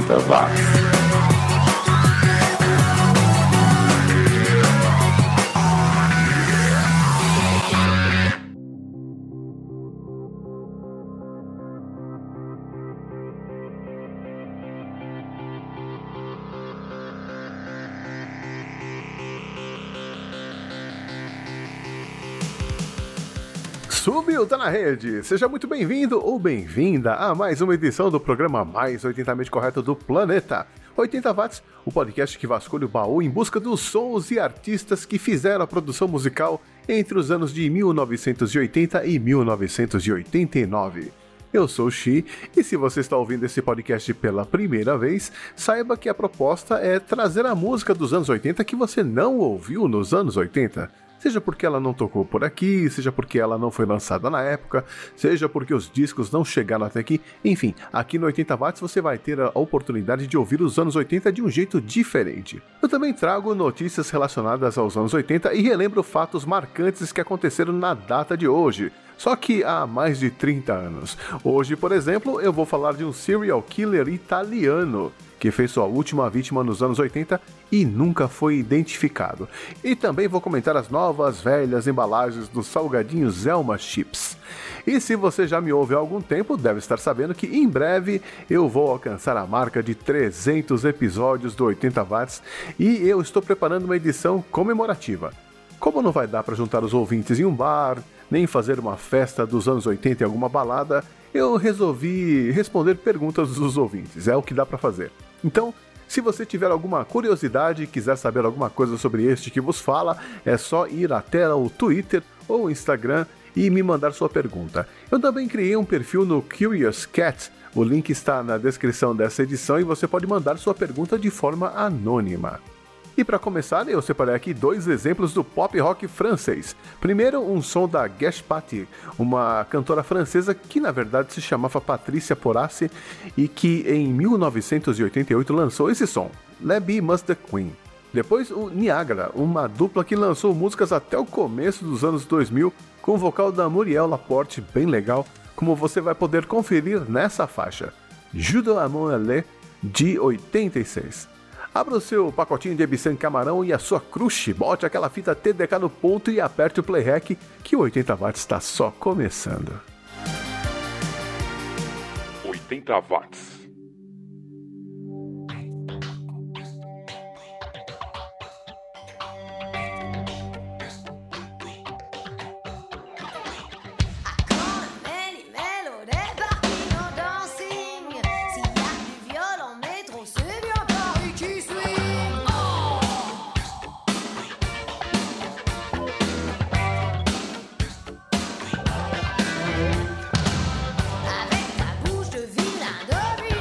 Watts. Subiu, tá na rede! Seja muito bem-vindo ou bem-vinda a mais uma edição do programa mais 80mente correto do planeta. 80 Watts, o podcast que vasculha o baú em busca dos sons e artistas que fizeram a produção musical entre os anos de 1980 e 1989. Eu sou o Xi, e se você está ouvindo esse podcast pela primeira vez, saiba que a proposta é trazer a música dos anos 80 que você não ouviu nos anos 80. Seja porque ela não tocou por aqui, seja porque ela não foi lançada na época, seja porque os discos não chegaram até aqui. Enfim, aqui no 80 Watts você vai ter a oportunidade de ouvir os anos 80 de um jeito diferente. Eu também trago notícias relacionadas aos anos 80 e relembro fatos marcantes que aconteceram na data de hoje, só que há mais de 30 anos. Hoje, por exemplo, eu vou falar de um serial killer italiano que fez sua última vítima nos anos 80 e nunca foi identificado. E também vou comentar as novas velhas embalagens dos salgadinhos Zelma Chips. E se você já me ouve há algum tempo, deve estar sabendo que em breve eu vou alcançar a marca de 300 episódios do 80 Watts e eu estou preparando uma edição comemorativa. Como não vai dar para juntar os ouvintes em um bar, nem fazer uma festa dos anos 80 em alguma balada, eu resolvi responder perguntas dos ouvintes, é o que dá para fazer. Então, se você tiver alguma curiosidade e quiser saber alguma coisa sobre este que vos fala, é só ir até o Twitter ou Instagram e me mandar sua pergunta. Eu também criei um perfil no Curious Cat, o link está na descrição dessa edição e você pode mandar sua pergunta de forma anônima. E para começar, eu separei aqui dois exemplos do pop rock francês. Primeiro, um som da Guesh Patti, uma cantora francesa que na verdade se chamava Patricia Porassi e que em 1988 lançou esse som, Let Be Must the Queen. Depois, o Niagara, uma dupla que lançou músicas até o começo dos anos 2000 com o vocal da Muriel Laporte bem legal, como você vai poder conferir nessa faixa, Judo à mon aller, de 86. Abra o seu pacotinho de Ebissan Camarão e a sua crush, bote aquela fita TDK no ponto e aperte o play rec que o 80 Watts está só começando. 80 Watts. Avec ta bouche de vilain devine.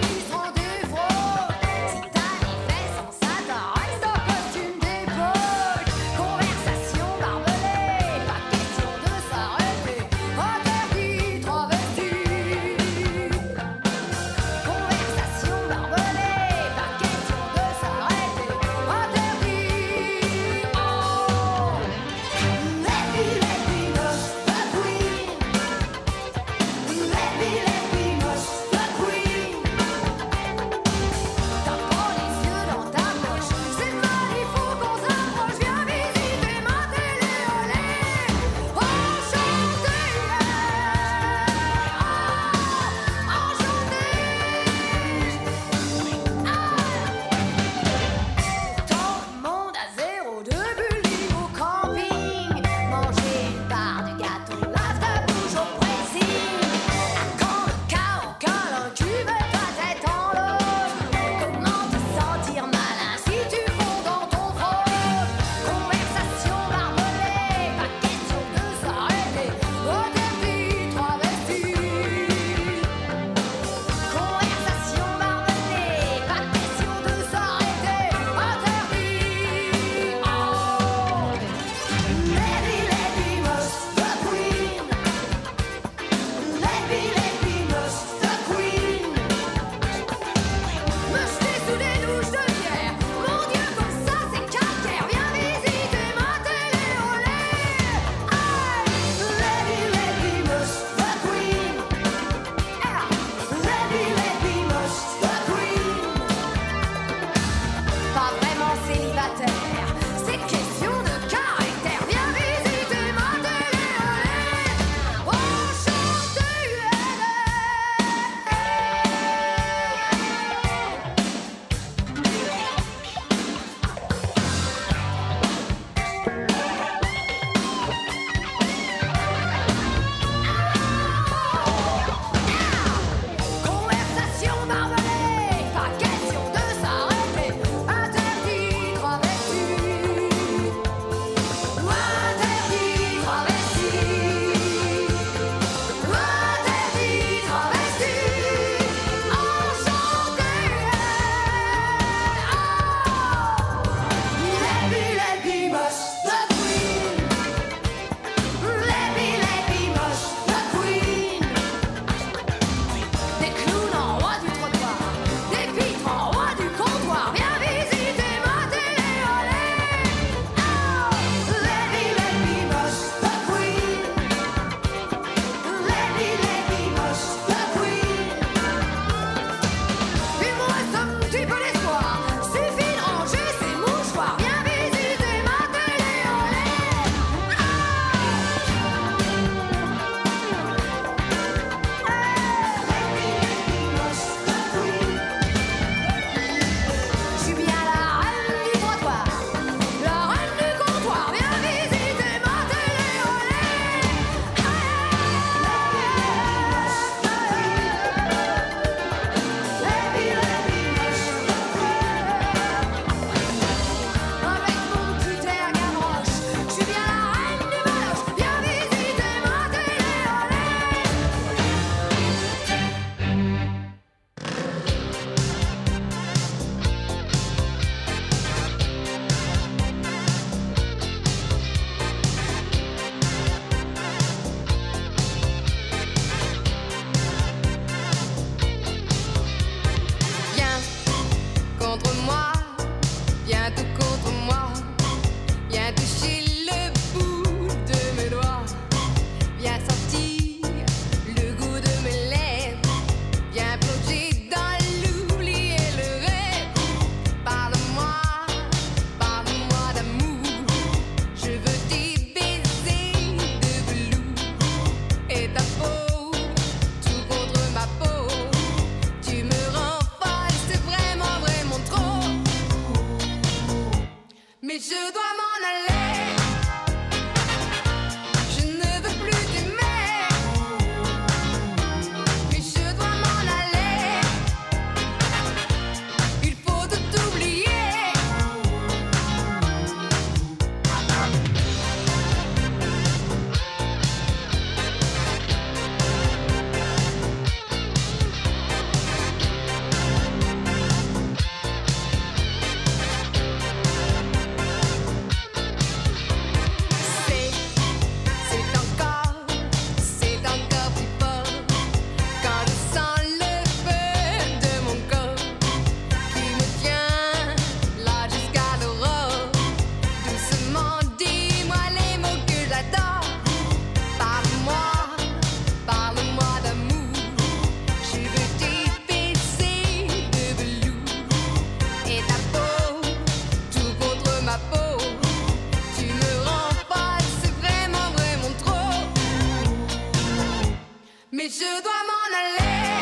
Mais je dois m'en aller.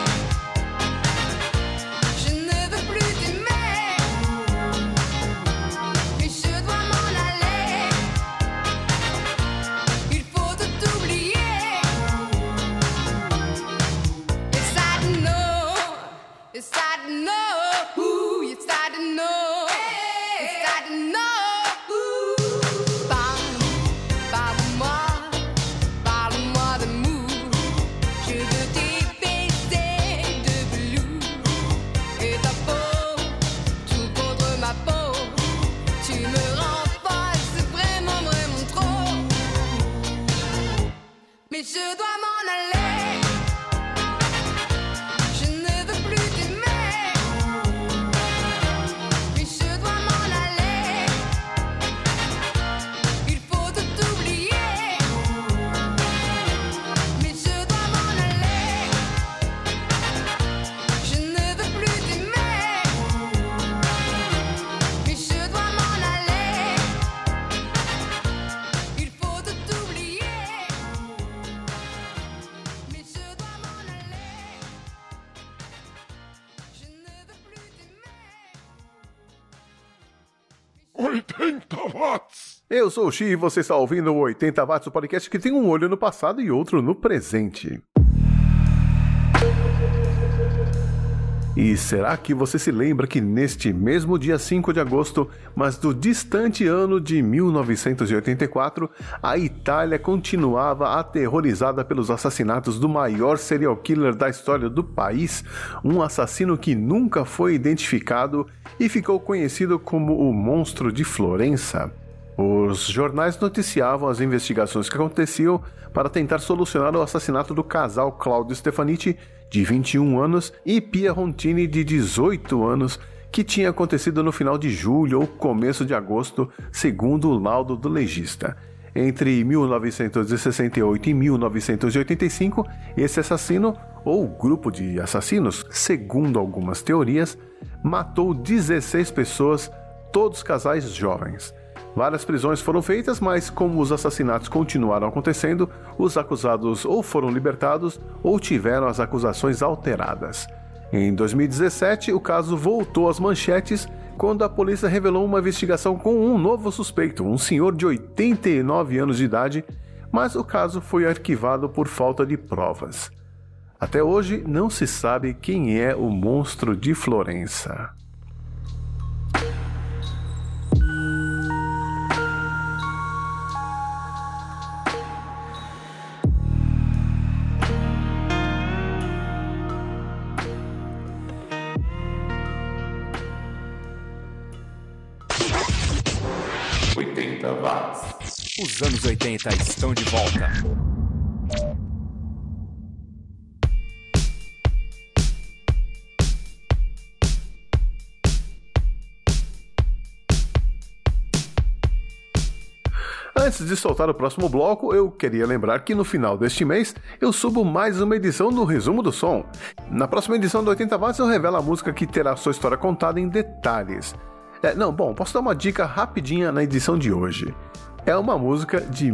Je ne veux plus t'aimer. Mais je dois m'en aller. Il faut tout oublier. Yes, I know. Yes, I know. Ooh, yes, I know. Yes, I know. Mais je dois m'en aller. Je ne veux plus t'aimer. Mais je dois m'en aller. Il faut tout oublier. Mais je dois m'en aller. Je ne veux plus t'aimer. Mais je dois m'en aller. Il faut tout oublier. Watts. Eu sou o Xi e você está ouvindo o 80 Watts, o podcast que tem um olho no passado e outro no presente. E será que você se lembra que neste mesmo dia 5 de agosto, mas do distante ano de 1984, a Itália continuava aterrorizada pelos assassinatos do maior serial killer da história do país, um assassino que nunca foi identificado e ficou conhecido como o Monstro de Florença? Os jornais noticiavam as investigações que aconteciam para tentar solucionar o assassinato do casal Claudio Stefaniti, de 21 anos, e Pia Rontini, de 18 anos, que tinha acontecido no final de julho ou começo de agosto, segundo o laudo do legista. Entre 1968 e 1985, esse assassino, ou grupo de assassinos, segundo algumas teorias, matou 16 pessoas, todos casais jovens. Várias prisões foram feitas, mas como os assassinatos continuaram acontecendo, os acusados ou foram libertados ou tiveram as acusações alteradas. Em 2017, o caso voltou às manchetes quando a polícia revelou uma investigação com um novo suspeito, um senhor de 89 anos de idade, mas o caso foi arquivado por falta de provas. Até hoje, não se sabe quem é o Monstro de Florença. Os anos 80 estão de volta. Antes de soltar o próximo bloco, eu queria lembrar que no final deste mês eu subo mais uma edição do Resumo do Som. Na próxima edição do 80 Watts eu revelo a música que terá sua história contada em detalhes. Posso dar uma dica rapidinha na edição de hoje. É uma música de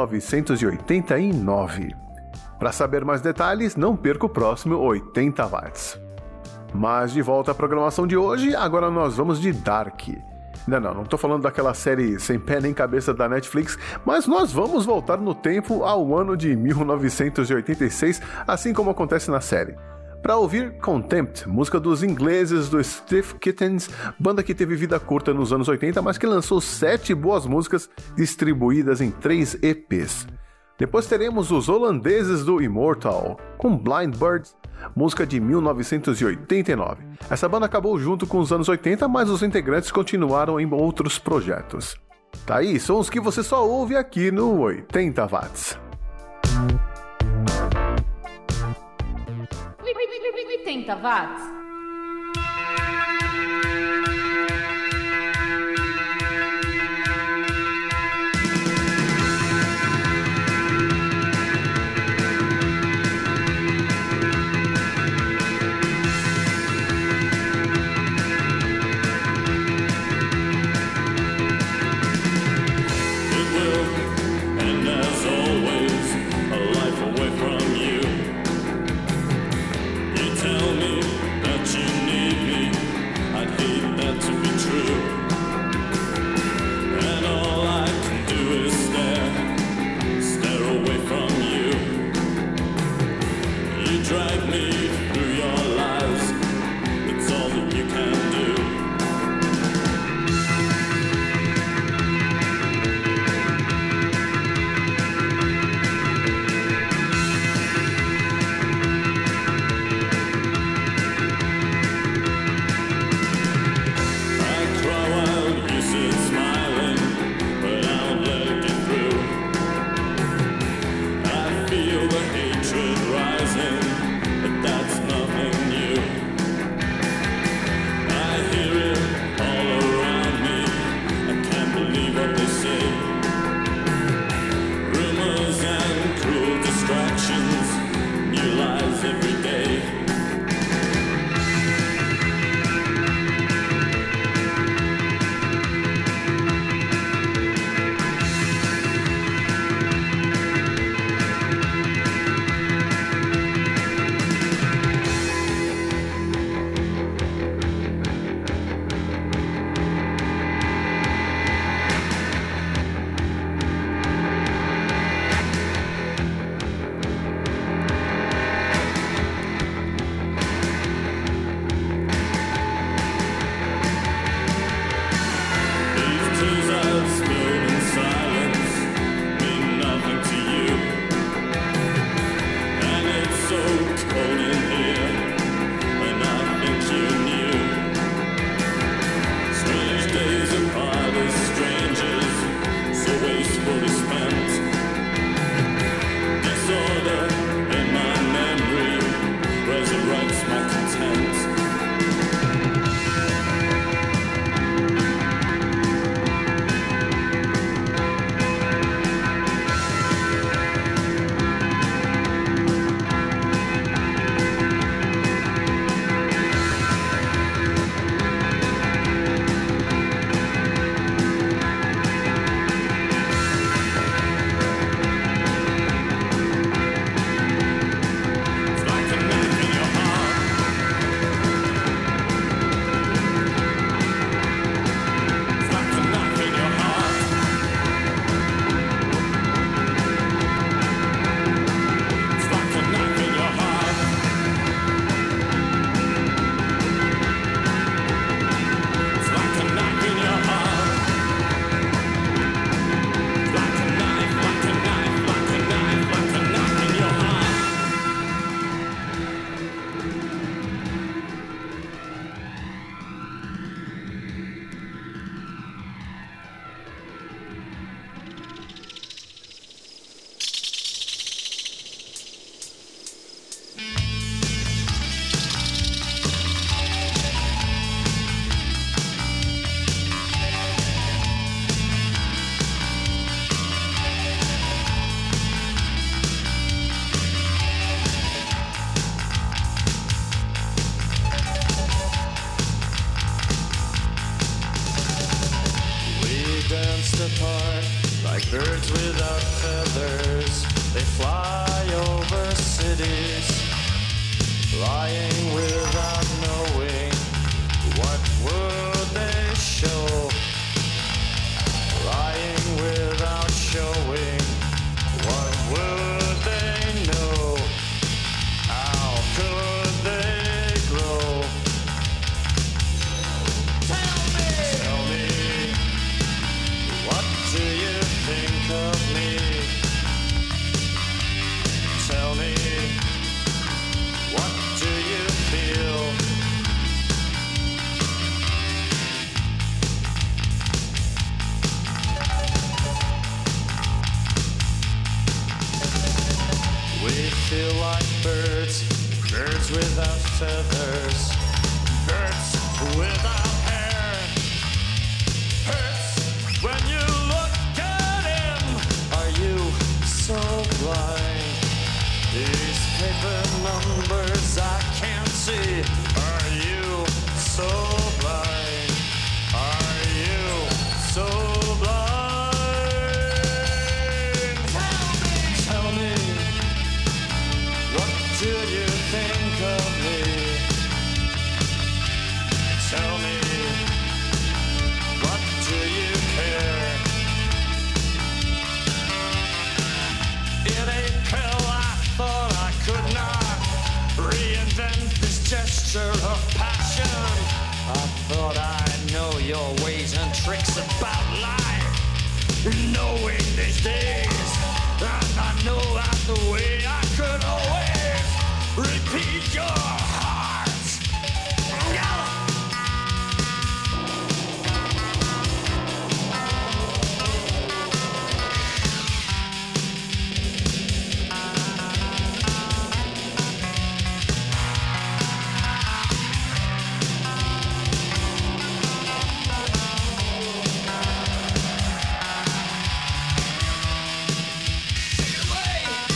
1989. Para saber mais detalhes, não perca o próximo 80 Watts. Mas de volta à programação de hoje, agora nós vamos de Dark. Não tô falando daquela série sem pé nem cabeça da Netflix, mas nós vamos voltar no tempo ao ano de 1986, assim como acontece na série. Para ouvir Contempt, música dos ingleses do Stiff Kittens, banda que teve vida curta nos anos 80, mas que lançou 7 boas músicas distribuídas em 3 EPs. Depois teremos os holandeses do Immortal, com Blind Birds, música de 1989. Essa banda acabou junto com os anos 80, mas os integrantes continuaram em outros projetos. Tá aí, sons que você só ouve aqui no 80 Watts. 80 Watts. drag me through your lies. It's all that you can do. Birds without feathers, they fly over cities, flying without knowing what would they show, flying without showing what would they know, how could they grow? Tell me, what do you think of me? Tell me, what do you feel? We feel like birds, birds without feathers, birds without hair. Hurts when you look at him. Are you so blind? These paper numbers I can't see. Are you so blind? Are you so blind? Tell me, what do you think of me? Tell me, what do you care? In a pill I thought I could not your ways and tricks about life. Knowing these days, and I know that's the way I could always repeat your hearts. Away.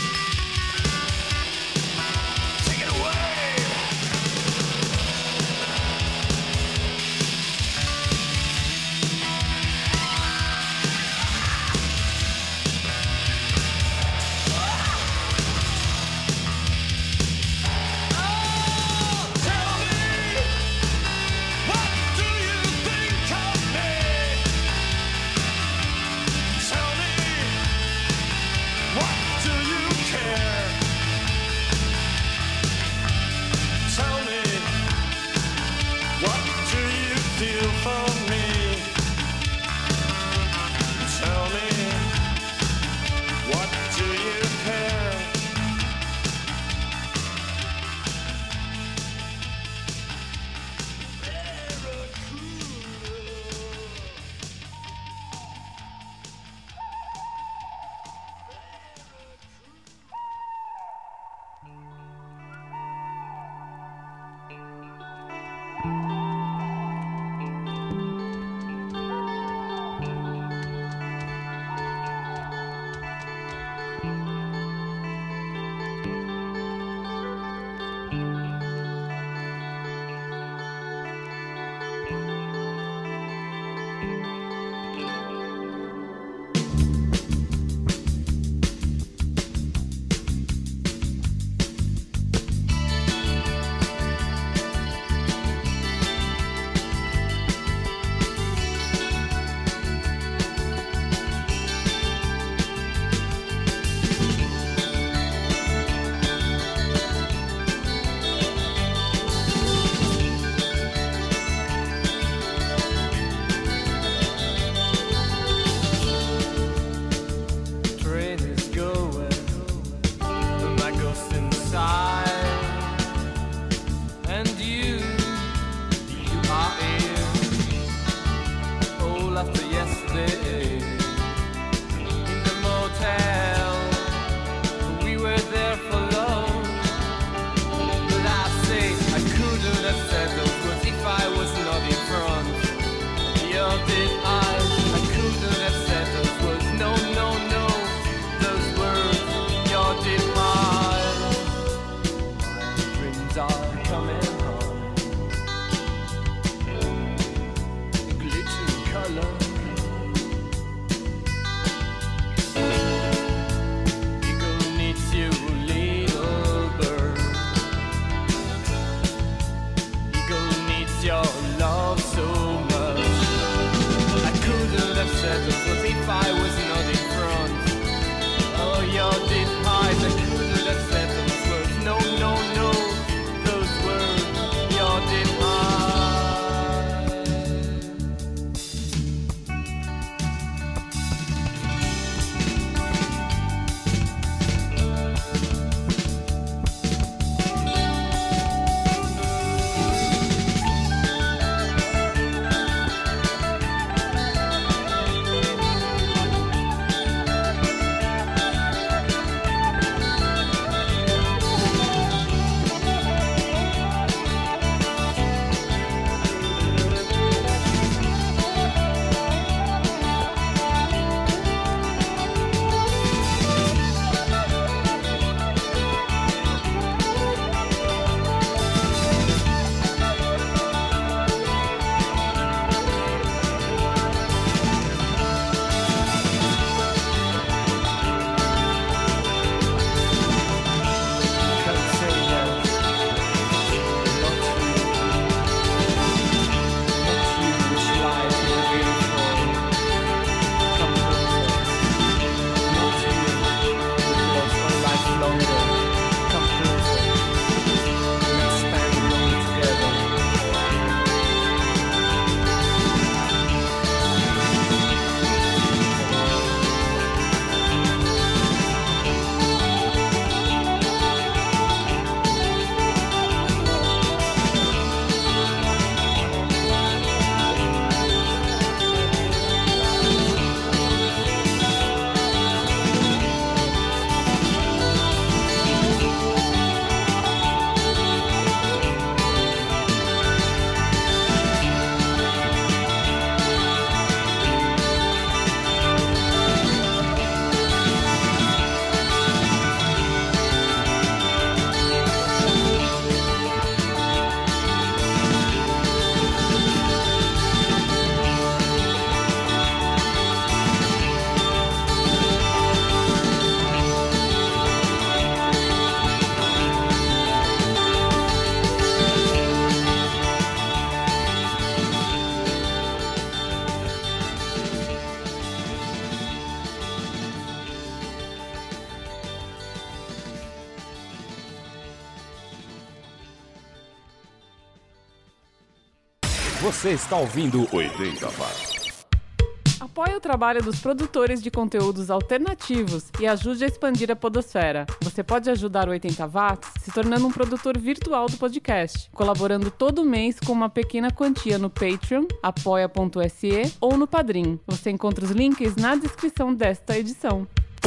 Você está ouvindo 80 watts. Apoie o trabalho dos produtores de conteúdos alternativos e ajude a expandir a podosfera. Você pode ajudar o 80 Watts se tornando um produtor virtual do podcast, colaborando todo mês com uma pequena quantia no Patreon, apoia.se ou no Padrim. Você encontra os links na descrição desta edição.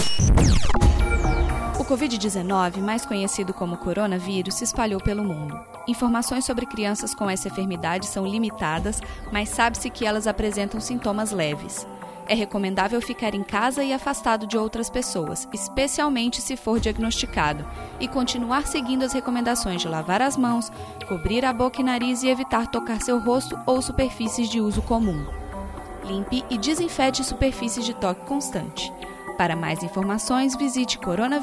O Covid-19, mais conhecido como coronavírus, se espalhou pelo mundo. Informações sobre crianças com essa enfermidade são limitadas, mas sabe-se que elas apresentam sintomas leves. É recomendável ficar em casa e afastado de outras pessoas, especialmente se for diagnosticado, e continuar seguindo as recomendações de lavar as mãos, cobrir a boca e nariz e evitar tocar seu rosto ou superfícies de uso comum. Limpe e desinfete superfícies de toque constante. Para mais informações, visite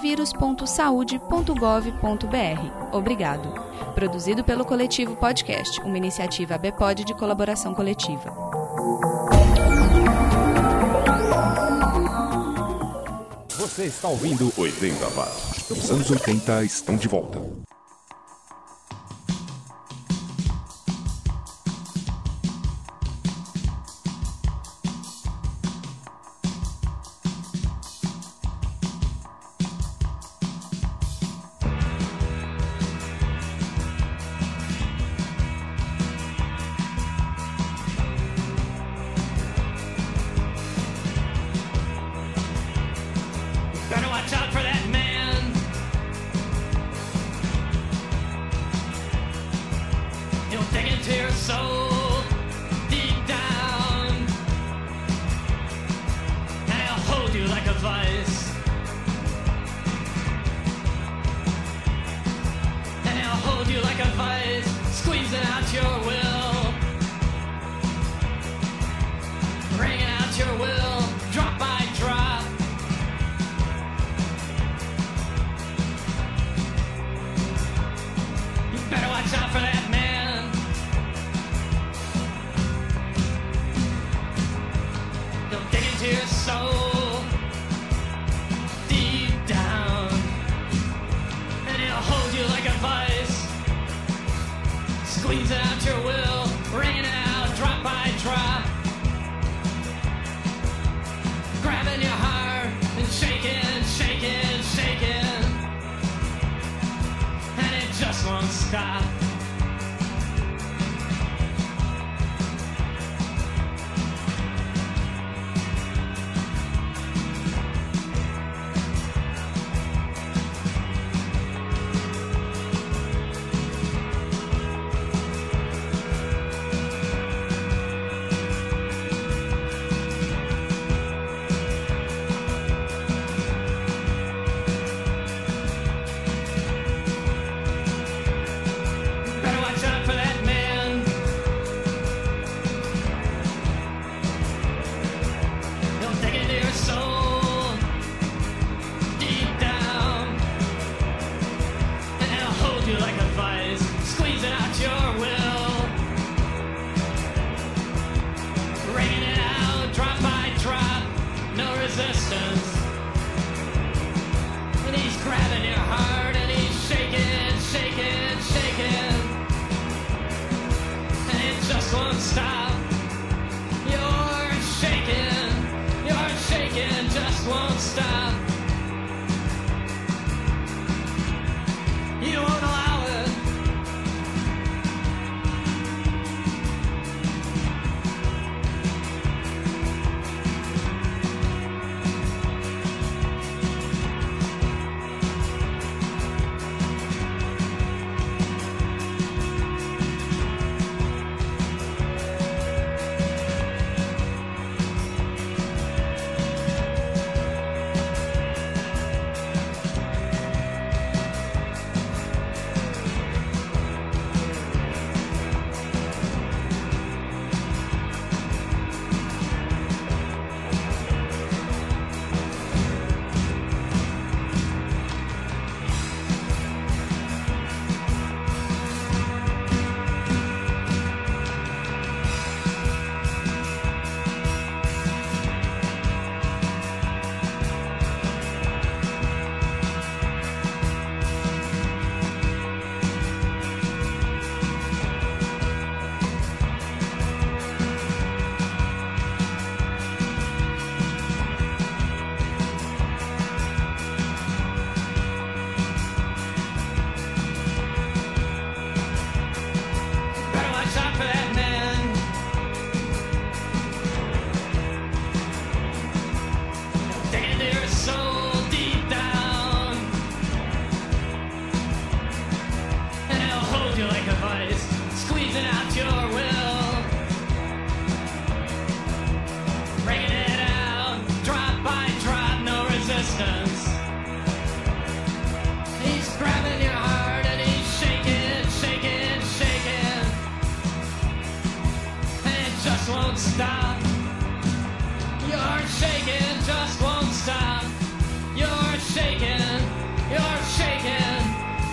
coronavírus.saude.gov.br. Obrigado. Produzido pelo Coletivo Podcast, uma iniciativa ABPOD de colaboração coletiva. Você está ouvindo 80 watts. Os anos 80 estão de volta. Better watch out for that man. He'll dig into your soul deep down, and he'll hold you like a vice, and he'll hold you like a vice, squeezing out your will, wringing out your will, drop by drop. Better watch out for that man. He'll dig into your soul deep down, and he'll hold you like a vice, squeezing out your will, wringing it out drop by drop, grabbing your heart and shaking, shaking, shaking, and it just won't stop. Better watch out for that man. He'll dig into your soul deep down, and he'll hold you like a vice, squeezing out your will, wringing it out drop by drop, no resistance. And he's grabbing your heart and he's shaking, shaking, shaking, and it just won't stop. You're shaking, just won't stop. You won't allow it.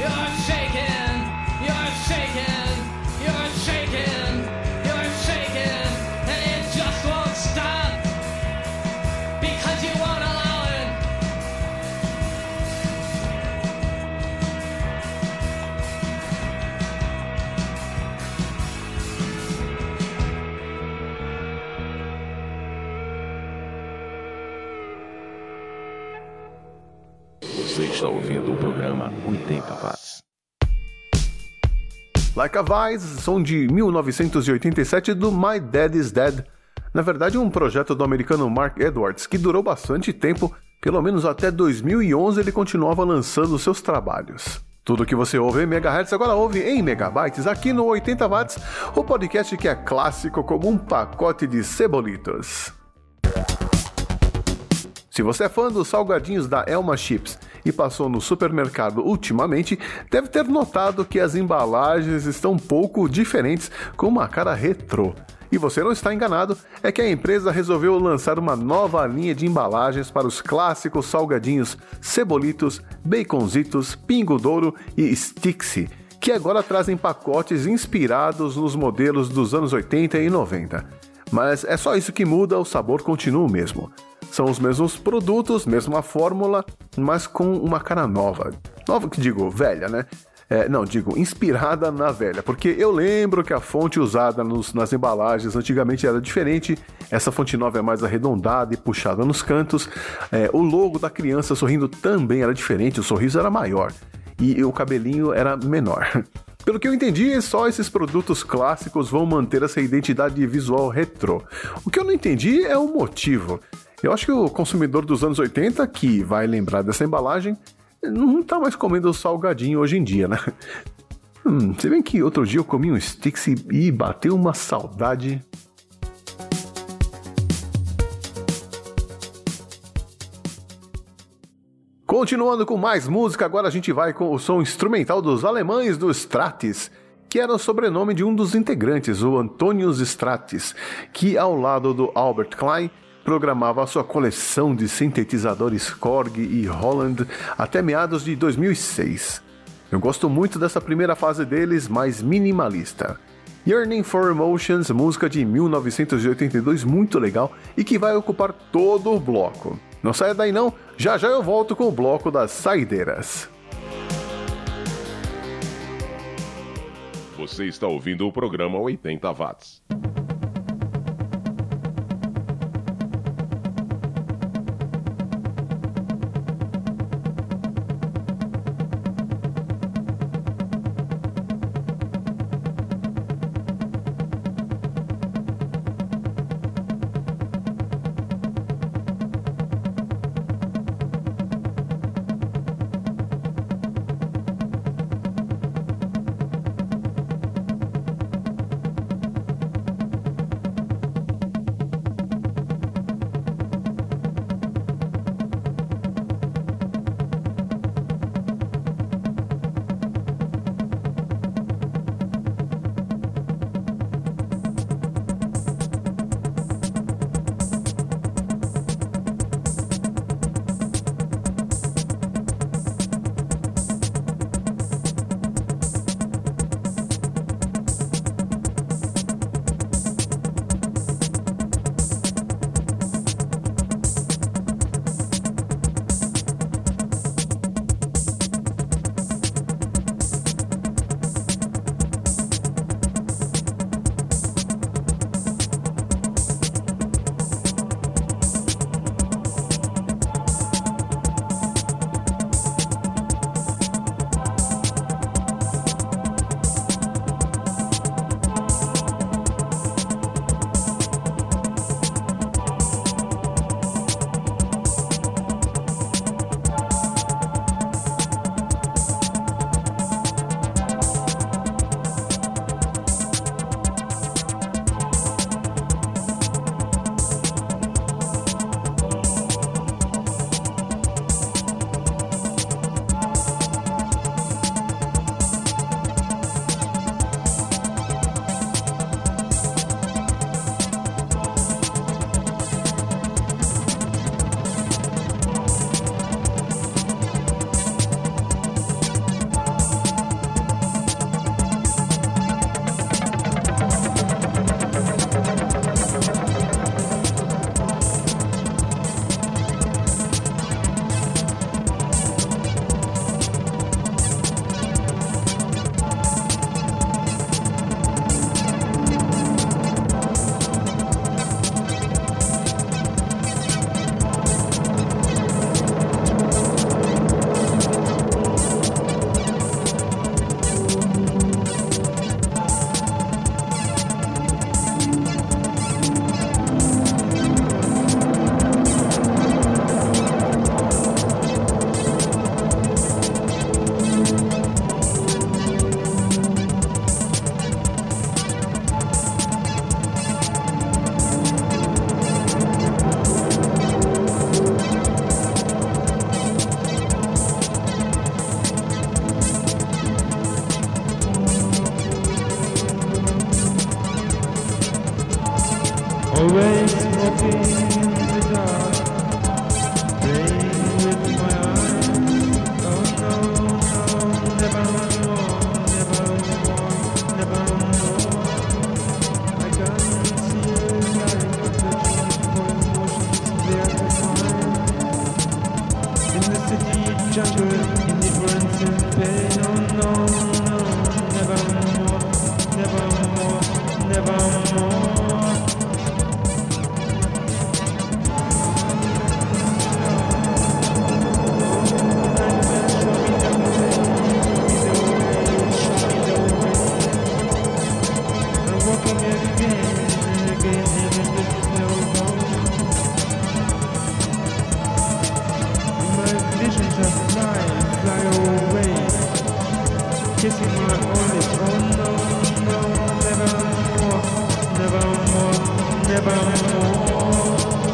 You're shaking, you're shaking, you're shaking, you're shaking, and it just won't stop because you won't allow it. Você está ouvindo o programa 80 Watts. Like a Vise, som de 1987 do My Dad is Dead. Na verdade, um projeto do americano Mark Edwards que durou bastante tempo, pelo menos até 2011 ele continuava lançando seus trabalhos. Tudo que você ouve em megahertz agora ouve em megabytes aqui no 80 Watts, o podcast que é clássico como um pacote de cebolitos. Se você é fã dos salgadinhos da Elma Chips e passou no supermercado ultimamente, deve ter notado que as embalagens estão um pouco diferentes, com uma cara retrô. E você não está enganado, é que a empresa resolveu lançar uma nova linha de embalagens para os clássicos salgadinhos Cebolitos, Baconzitos, Pingo Douro e Stixi, que agora trazem pacotes inspirados nos modelos dos anos 80 e 90. Mas é só isso que muda, o sabor continua o mesmo. São os mesmos produtos, mesma fórmula, mas com uma cara nova. Nova que digo, velha, né? Inspirada na velha, porque eu lembro que a fonte usada nas embalagens antigamente era diferente, essa fonte nova é mais arredondada e puxada nos cantos, o logo da criança sorrindo também era diferente, o sorriso era maior e o cabelinho era menor. Pelo que eu entendi, só esses produtos clássicos vão manter essa identidade visual retrô. O que eu não entendi é o motivo. Eu acho que o consumidor dos anos 80, que vai lembrar dessa embalagem, não tá mais comendo salgadinho hoje em dia, né? Se bem que outro dia eu comi um Stix e bateu uma saudade. Continuando com mais música, agora a gente vai com o som instrumental dos alemães do Stratis, que era o sobrenome de um dos integrantes, o Antonius Stratis, que ao lado do Albert Klein programava a sua coleção de sintetizadores Korg e Holland até meados de 2006. Eu gosto muito dessa primeira fase deles, mais minimalista. Yearning for Emotions, música de 1982, muito legal e que vai ocupar todo o bloco. Não saia daí não, já já eu volto com o bloco das saideiras. Você está ouvindo o programa 80 Watts. Always walking in the dark, playing with my eyes. Oh no, no, never more, never more, never more. I can't see the light, searching for emotions there to find. In the city jungle, indifference and pain. Oh no, no, never more, never more, never more. Kissing my own lips, oh no, no, never more, never more, never more.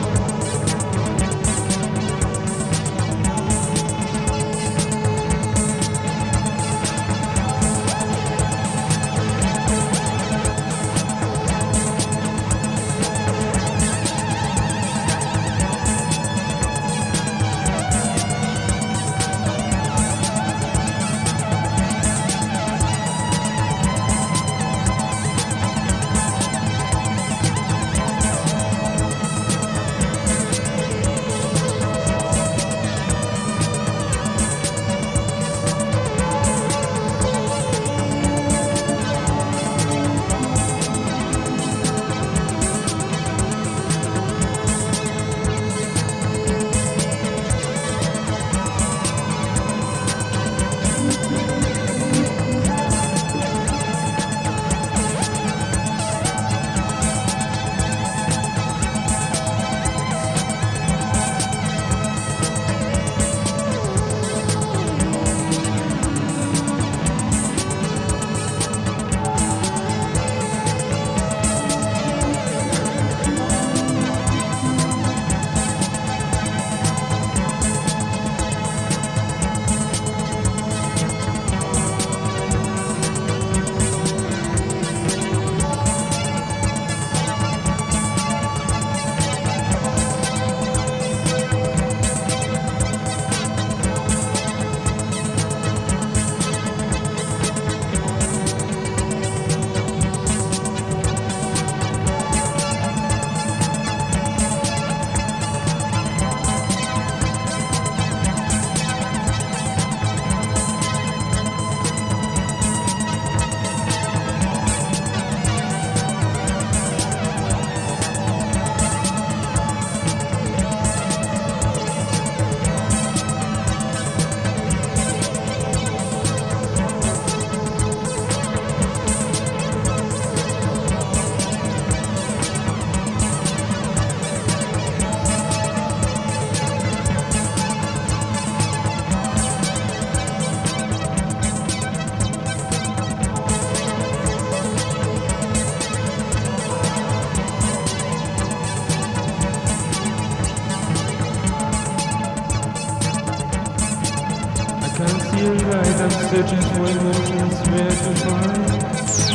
Right, I'm searching for emotions where to find.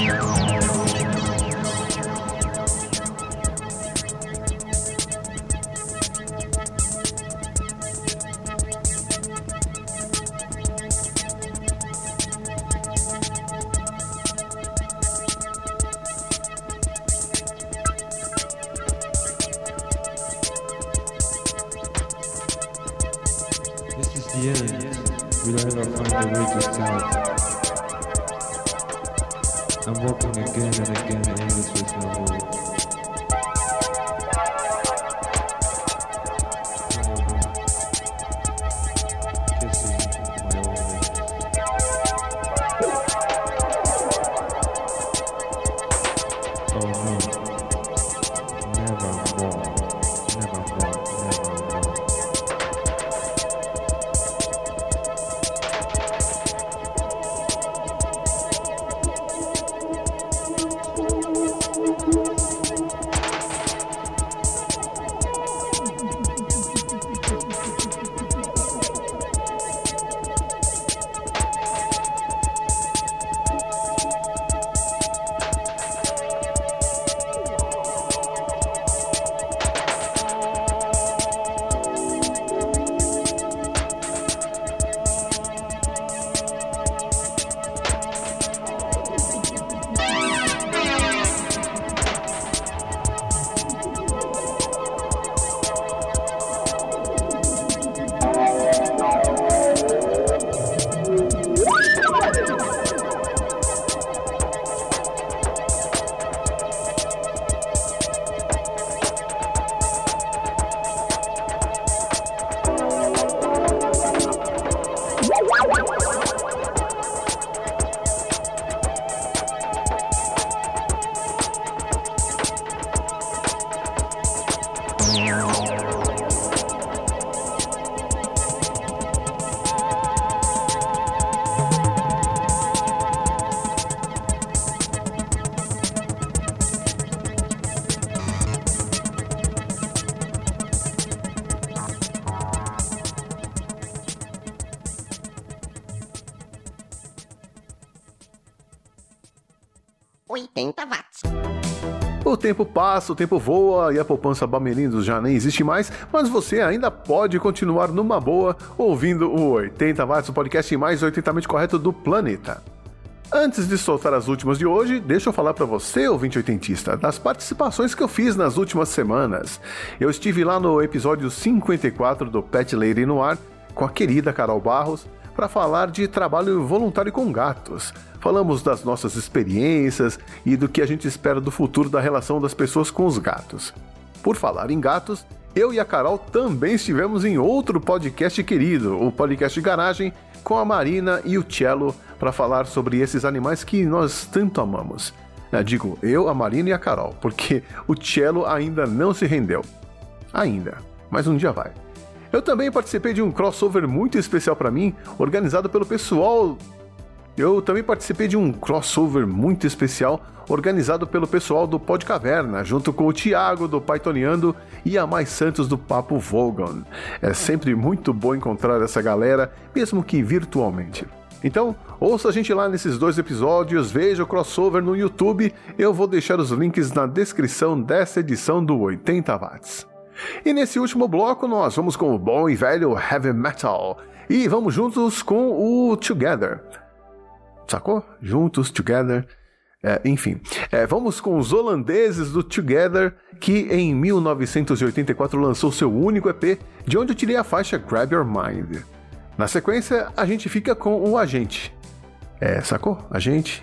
This is the end. Will I ever find a way to start? I'm walking again and again, aimless with no hope. Kissing my own lips. Oh no, never more, never more, never more. 80 watts. O tempo passa, o tempo voa e a poupança Bamelindos já nem existe mais, mas você ainda pode continuar numa boa ouvindo o 80 watts, o podcast mais 80mente correto do planeta. Antes de soltar as últimas de hoje, deixa eu falar para você, ouvinte oitentista, das participações que eu fiz nas últimas semanas. Eu estive lá no episódio 54 do Pet Lady no Ar com a querida Carol Barros para falar de trabalho voluntário com gatos. Falamos das nossas experiências e do que a gente espera do futuro da relação das pessoas com os gatos. Por falar em gatos, eu e a Carol também estivemos em outro podcast querido, o podcast Garagem, com a Marina e o Cello, para falar sobre esses animais que nós tanto amamos. Digo, eu, a Marina e a Carol, porque o Cello ainda não se rendeu. Ainda, mas um dia vai. Eu também participei de um crossover muito especial para mim, organizado pelo pessoal do Pod Caverna, junto com o Thiago do Pythoniando e a Mais Santos do Papo Vogon. É sempre muito bom encontrar essa galera, mesmo que virtualmente. Então, ouça a gente lá nesses 2 episódios, veja o crossover no YouTube, eu vou deixar os links na descrição dessa edição do 80 watts. E nesse último bloco nós vamos com o bom e velho Heavy Metal, e vamos juntos com o Together. Sacou? Juntos, Together. Vamos com os holandeses do Together, que em 1984 lançou seu único EP, de onde eu tirei a faixa Grab Your Mind. Na sequência, a gente fica com o Agente. Sacou? Agente.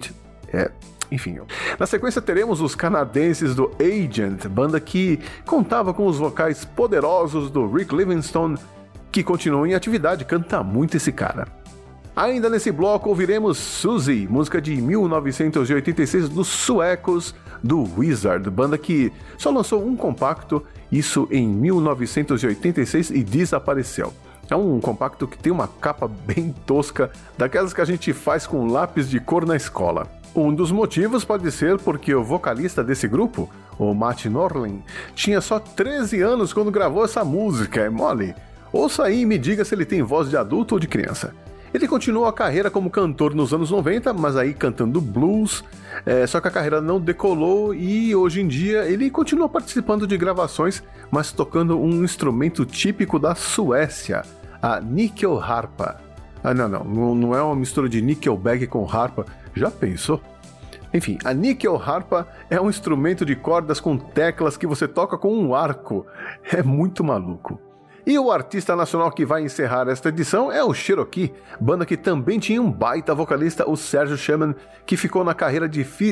Enfim. Na sequência, teremos os canadenses do Agent, banda que contava com os vocais poderosos do Rick Livingstone, que continua em atividade, canta muito esse cara. Ainda nesse bloco ouviremos Suzy, música de 1986 dos suecos do Wizard, banda que só lançou um compacto, isso em 1986 e desapareceu. É um compacto que tem uma capa bem tosca, daquelas que a gente faz com lápis de cor na escola. Um dos motivos pode ser porque o vocalista desse grupo, o Matt Norlin, tinha só 13 anos quando gravou essa música, é mole? Ouça aí e me diga se ele tem voz de adulto ou de criança. Ele continuou a carreira como cantor nos anos 90, mas aí cantando blues, só que a carreira não decolou e hoje em dia ele continua participando de gravações, mas tocando um instrumento típico da Suécia, a Nyckelharpa. Não é uma mistura de Nickelback com harpa, já pensou? Enfim, a Nyckelharpa é um instrumento de cordas com teclas que você toca com um arco, é muito maluco. E o artista nacional que vai encerrar esta edição é o Cherokee, banda que também tinha um baita vocalista, o Sérgio Schumann, que focou na carreira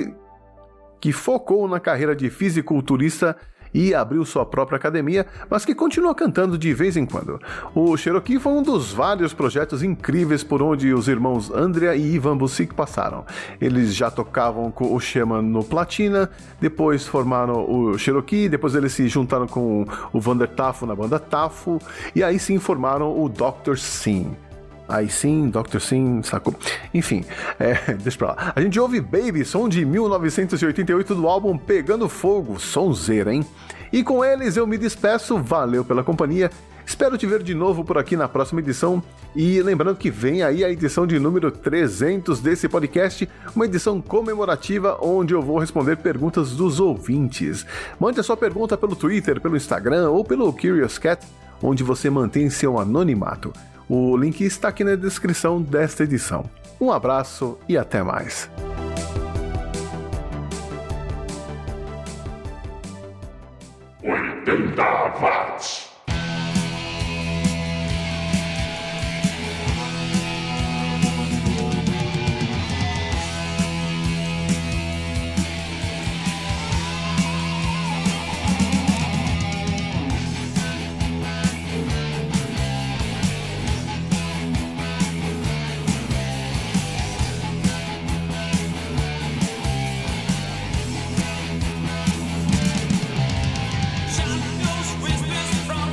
de fisiculturista e abriu sua própria academia, mas que continua cantando de vez em quando. O Cherokee foi um dos vários projetos incríveis por onde os irmãos Andrea e Ivan Busick passaram. Eles já tocavam com o Schumann no Platina, depois formaram o Cherokee, depois eles se juntaram com o Vander Tafo na banda Tafo, e aí sim formaram o Dr. Sim. Aí sim, Dr. Sim, sacou? Enfim, deixa pra lá. A gente ouve Baby, som de 1988 do álbum Pegando Fogo, sonzeira, hein? E com eles eu me despeço, valeu pela companhia, espero te ver de novo por aqui na próxima edição, e lembrando que vem aí a edição de número 300 desse podcast, uma edição comemorativa onde eu vou responder perguntas dos ouvintes. Mande a sua pergunta pelo Twitter, pelo Instagram ou pelo Curious Cat, onde você mantém seu anonimato. O link está aqui na descrição desta edição. Um abraço e até mais. Watts. Shadows, whispers from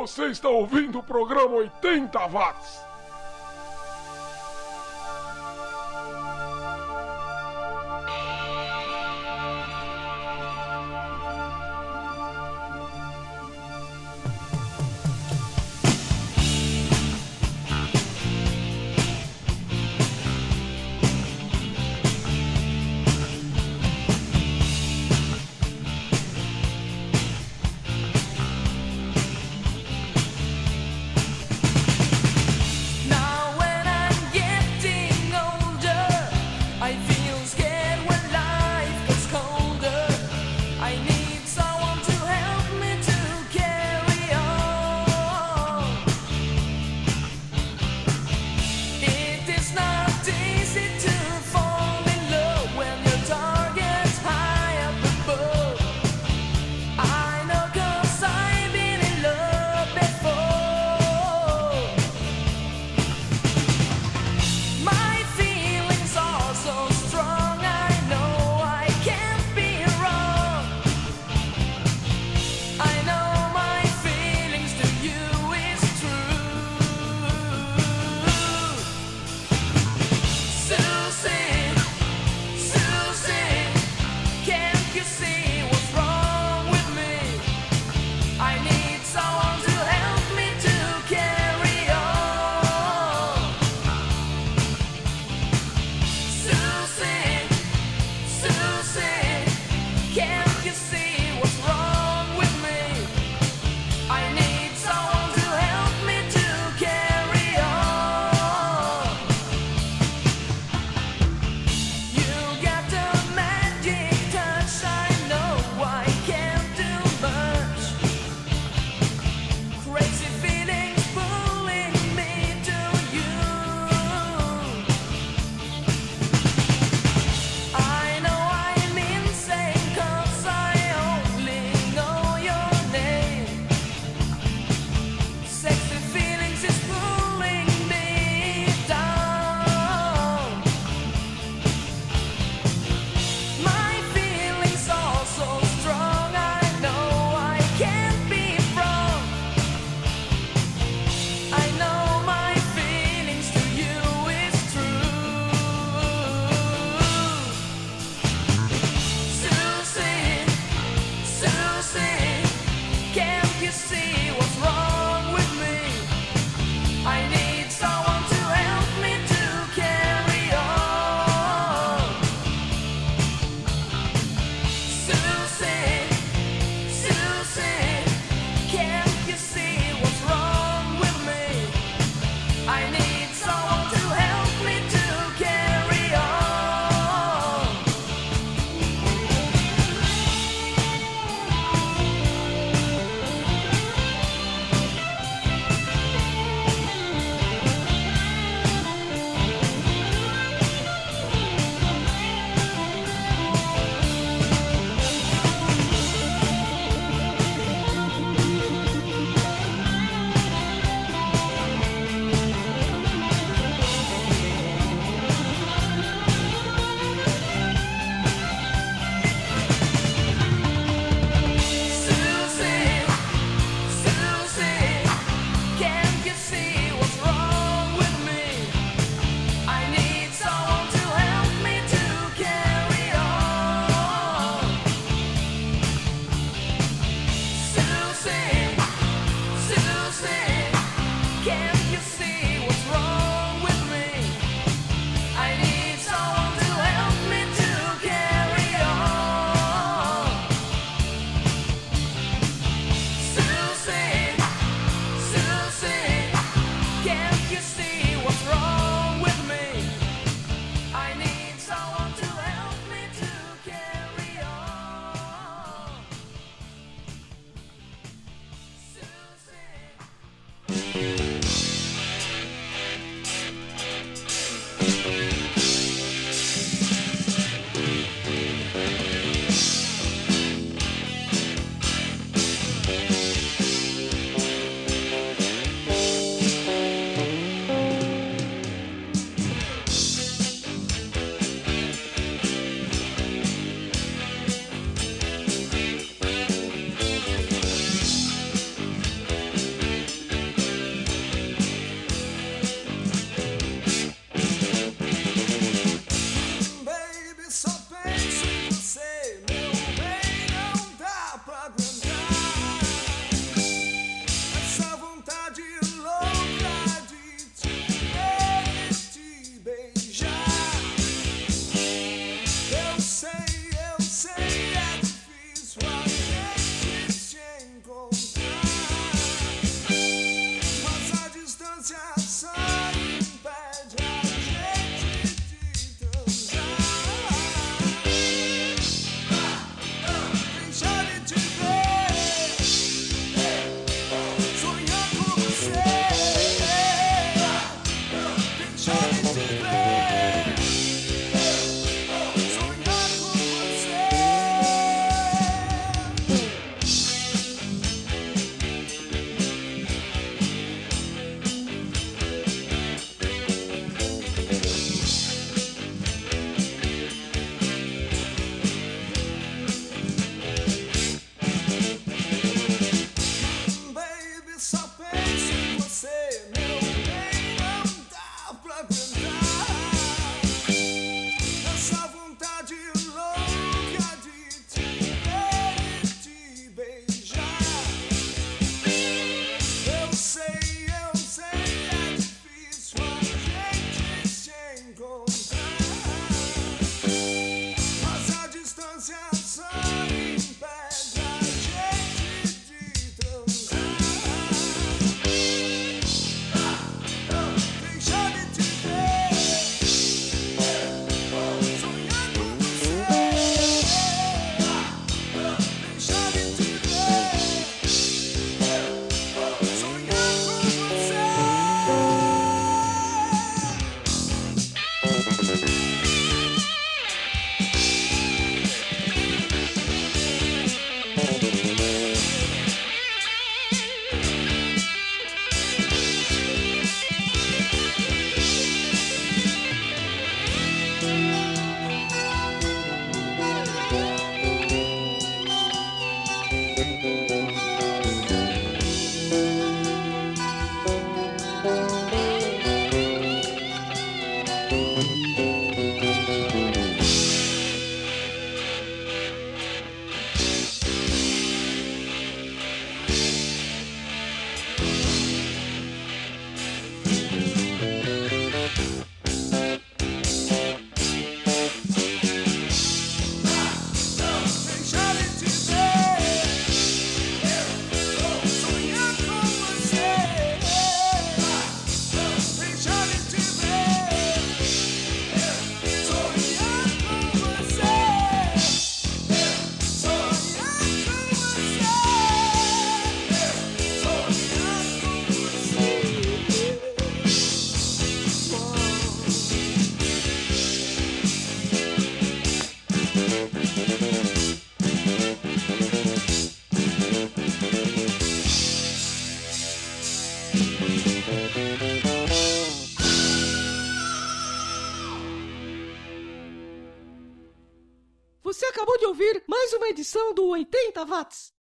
Você está ouvindo o programa 80 Watts. de ouvir mais uma edição do 80 Watts.